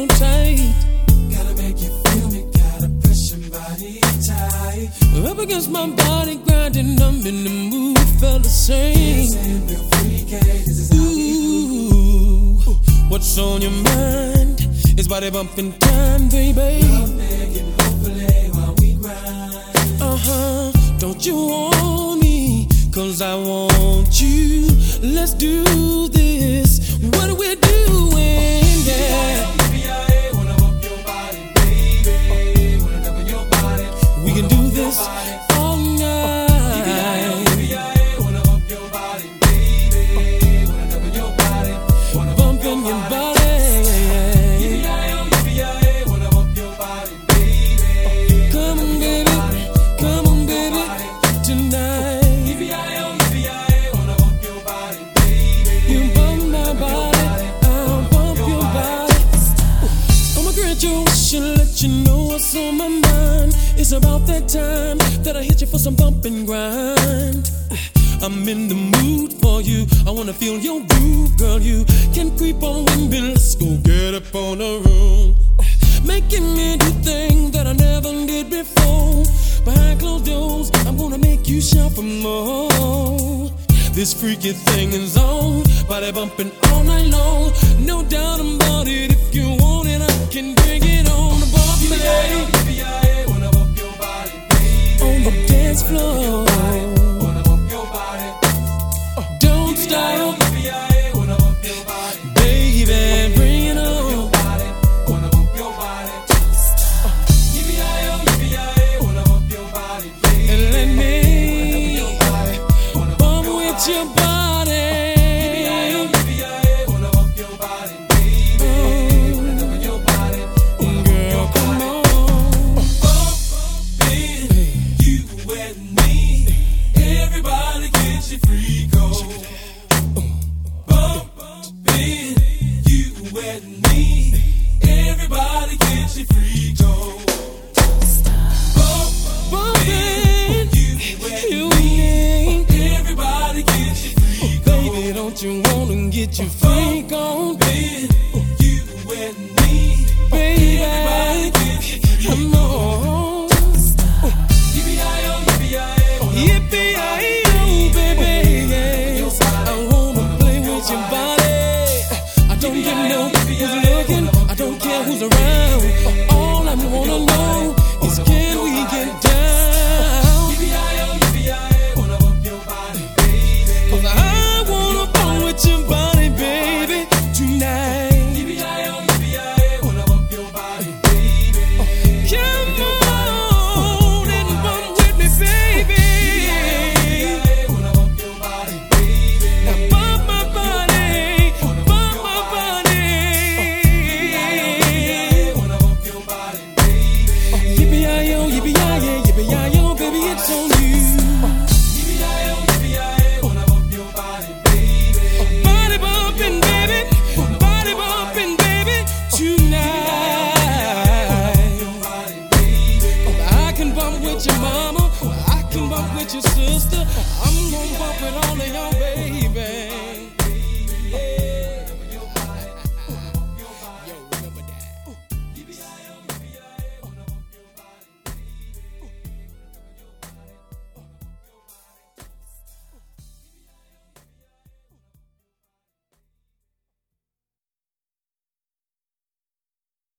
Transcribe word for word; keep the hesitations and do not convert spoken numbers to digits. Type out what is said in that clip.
so tight. Gotta make you feel me, gotta press your body tight. Up against my body, grinding, I'm in the mood, felt the same. Dancing real freaky, this is how we Ooh, what's on your mind? It's body bumping time, baby. love making, hopefully while we grind. Uh-huh, don't you want me? Cause I want you. Let's do this. What are we doing? Yeah. Wanna bump your body, baby. Wanna love in your body. We can do this all night. Wanna bump your body, baby. Wanna love in your body. Wanna Bump in your body. Wanna bump your body, baby. Come on, baby. Come on, baby. Tonight. Wanna bump your body, baby. You bump my body. I'll bump your body. I'ma grant your wish and let you know what's on my mind. It's about that time that I hit you for some bump and grind. I'm in the mood for you. I wanna feel your groove, girl. You can creep on with me. Let's go get up on the room. Making me do things that I never did before. Behind closed doors, I'm gonna make you shout for more. This freaky thing is on, body bumping all night long. No doubt about it. If you want it, I can bring it on. Bump me Wanna bump your body, baby. on the dance floor. Wanna bump your body. Don't stop, Wanna bump your body, baby, bring it on. body. Wanna bump your body. Wanna bump your body, baby. And let me Wanna bump with your body. Wanna bump your body, baby. Wanna love in your body. Girl, come on. Bumping you and me. Everybody get your freak on. Bumping you and me. Everybody get your freak on. Bumping You you and me. and me. Everybody get your freak on. Baby, don't you wanna get your freak on? Bumping you and me. Baby, Everybody get your freak on. come on. Yippee-yi-yo, baby, yes. I wanna play with your body. I don't give no who's looking. I don't care who's around. All I wanna know is can we get down? Wanna bump your body, baby. Cause I wanna bump with your body, baby, tonight. Wanna bump your body, baby. Come on and bump with me, baby. Wanna bump your body, baby. Now bump my body, bump my body. Wanna bump your body, baby. Yippee-yi-yo, yippee-yi-yo, yippee-yi-yo, baby, it's on you. Wanna bump your body, baby. Body bumping, baby, body bumping, baby, tonight. Body, baby. I can bump with your mama, I can bump with your sister. I'm gonna bump with all of y'all